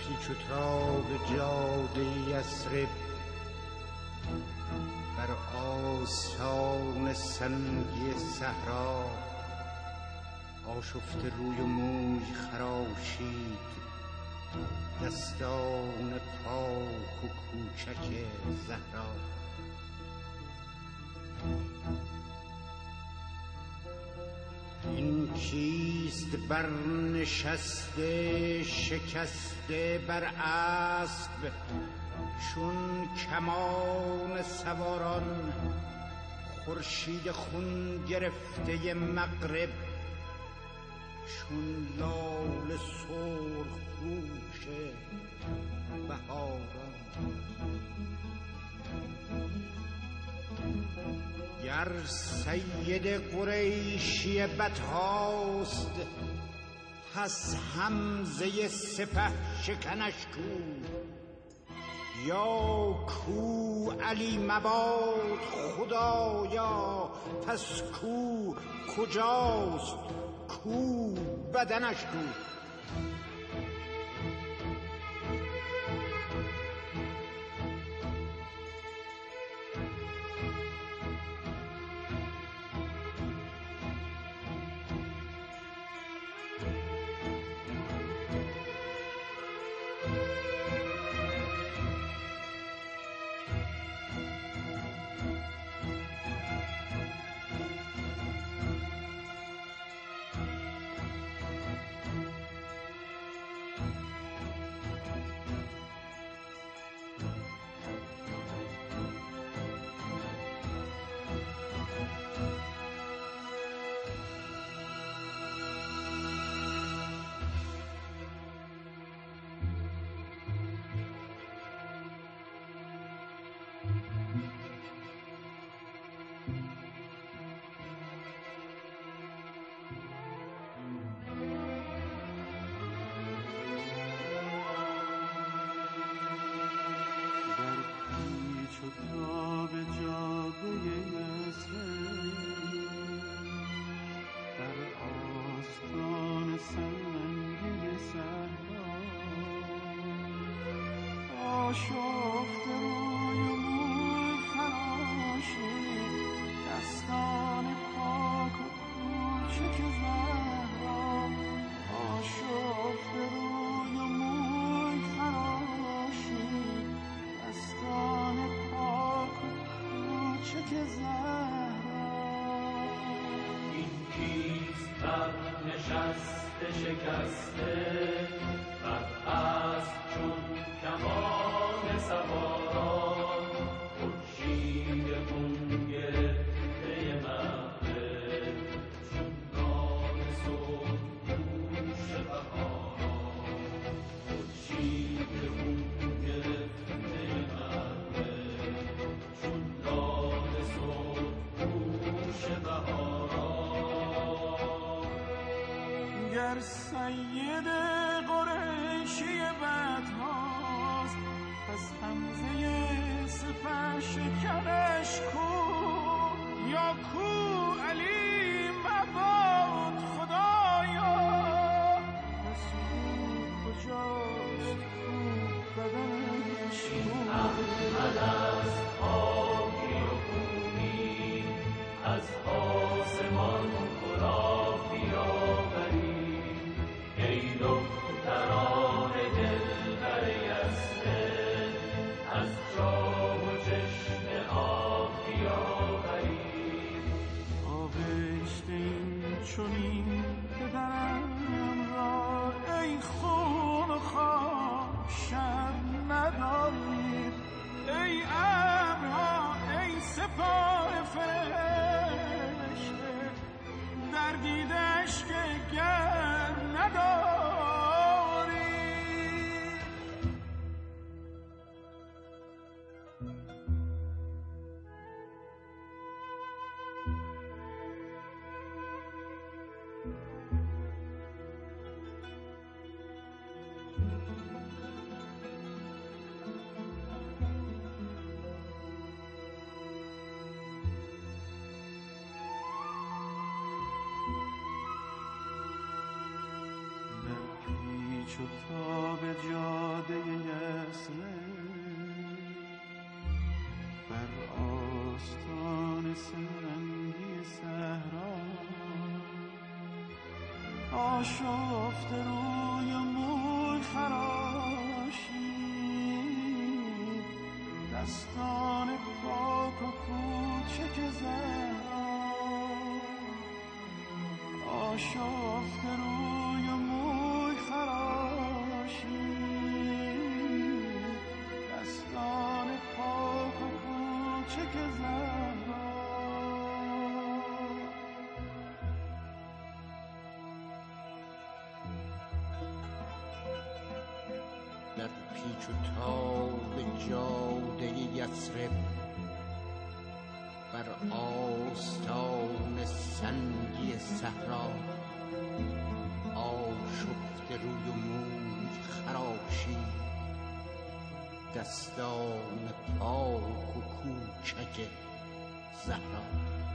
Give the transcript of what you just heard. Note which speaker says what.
Speaker 1: پیچ و تاب جاده یثرب بر آستان سنگی صحرا آشفته روی و موی خراشید دستان پاک و کوچک زهرا. این کیست برنشسته شکسته بر اسب چون کمان سواران خورشید خون گرفته مغرب چون لاله سرخ پوش بهاران. گر سید قریشی بدهاست پس حمزه سپه شکنش کو یا کو علی مباد خدایا پس کو کجاست کو بدنش کو.
Speaker 2: نشسته شکسته بر اسب چون کمان سواران خورشید خون گرفته مغرب چون نان صبح پوش بهاران خورشید خون گرفته مغرب چون نان صبح پوش بهاران.
Speaker 3: گر سید قریشی بدهاست پس حمزه سپه شکنش کو یا کو علی مباد خدایا پس کو کجاست کو بدنش کو.
Speaker 2: احمد از خاکی و خونی از آسمان کلاه بیاوری ای دختران دلبر یثرب از جام و چشمه آب بیاورید.
Speaker 3: آب پیچ و تاب جاده یثرب بر آستان سنگی صحرا آشفته روی موی خراشید دستان پاک و کوچک زهرا آشفته روی موی خراشید دستان پاک و کوچک زهرا
Speaker 1: در پیچ و تاب جاده یثرب بر آستان سنگی صحرا آشفته روی موی خراشید دستان پاک و کوچک زهرا